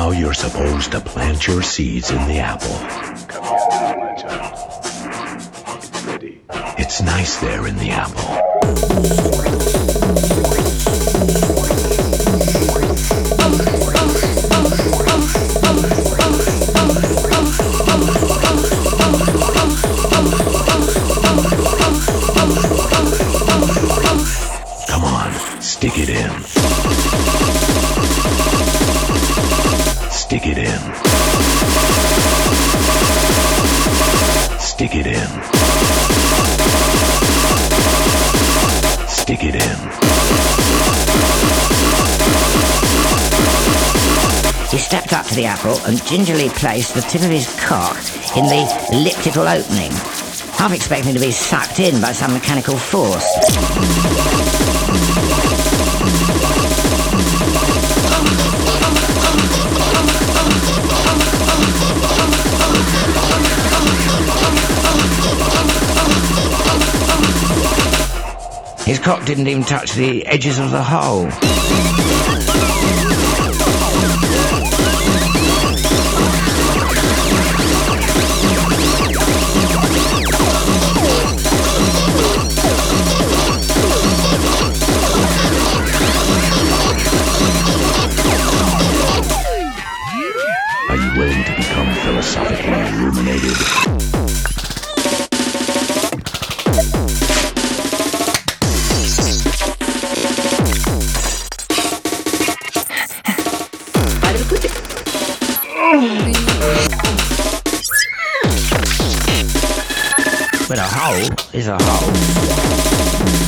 Now you're supposed to plant your seeds in the apple. Come here, my child. It's ready. It's nice there in the apple. Come on, stick it in. Stick it in. Stick it in. Stick it in. He stepped up to the apple and gingerly placed the tip of his cock in the lipped little opening, half expecting to be sucked in by some mechanical force. His cock didn't even touch the edges of the hole. Are you willing to become philosophically illuminated? But a hole is a hole.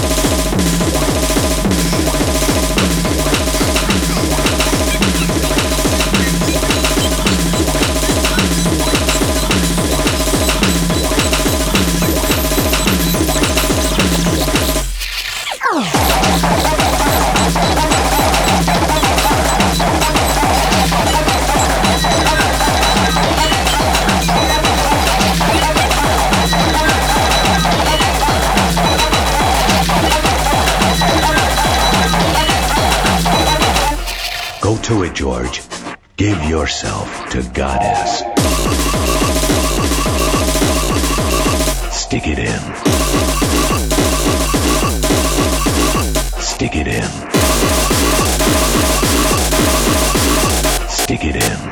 Go to it, George. Give yourself to Goddess. Stick it in. Stick it in. Stick it in.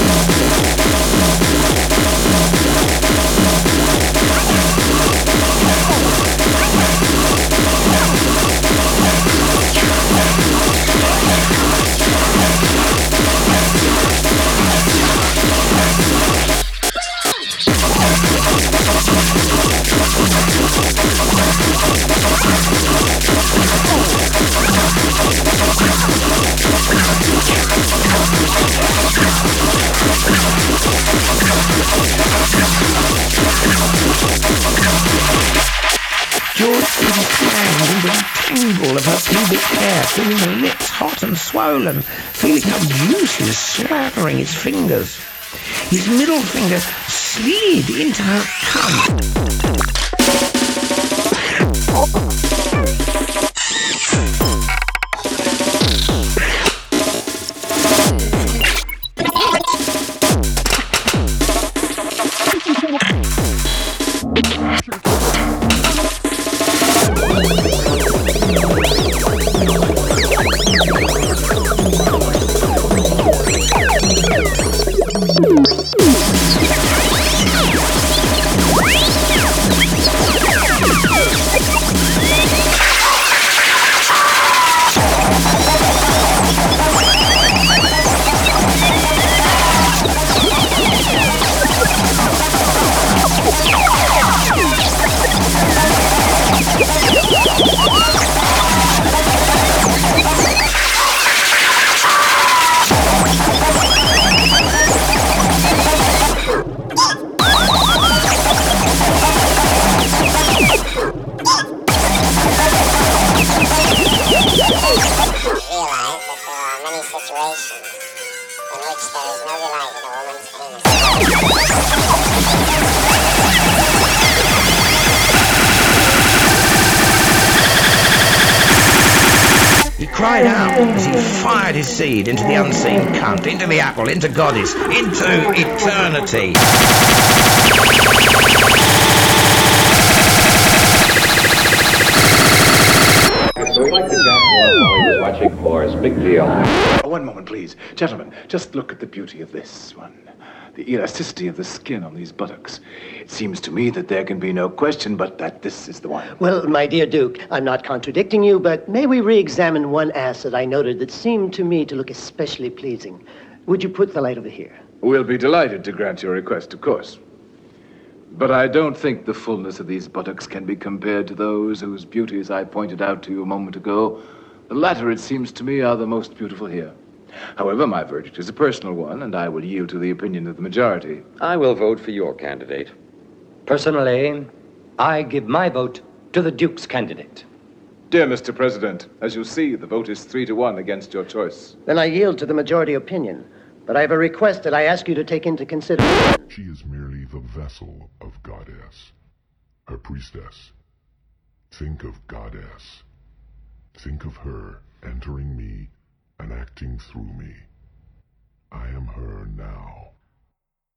George put his hand into the tangle of her pubic hair, feeling her lips hot and swollen, feeling how juices slathering his fingers. His middle finger slid into her cunt. cried out as he fired his seed into the unseen cunt, into the apple, into Goddess, into eternity. So we'd like to jump one while he was watching Boris. Big deal. One moment, please. Gentlemen, just look at the beauty of this one. The elasticity of the skin on these buttocks. It seems to me that there can be no question but that this is the one. Well, my dear Duke, I'm not contradicting you, but may we re-examine one ass that I noted that seemed to me to look especially pleasing? Would you put the light over here? We'll be delighted to grant your request, of course. But I don't think the fullness of these buttocks can be compared to those whose beauties I pointed out to you a moment ago. The latter, it seems to me, are the most beautiful here. However, my verdict is a personal one, and I will yield to the opinion of the majority. I will vote for your candidate. Personally, I give my vote to the Duke's candidate. Dear Mr. President, as you see, the vote is 3-1 against your choice. Then I yield to the majority opinion. But I have a request that I ask you to take into consideration. She is merely the vessel of Goddess, her priestess. Think of Goddess. Think of her entering me and acting through me. I am her now.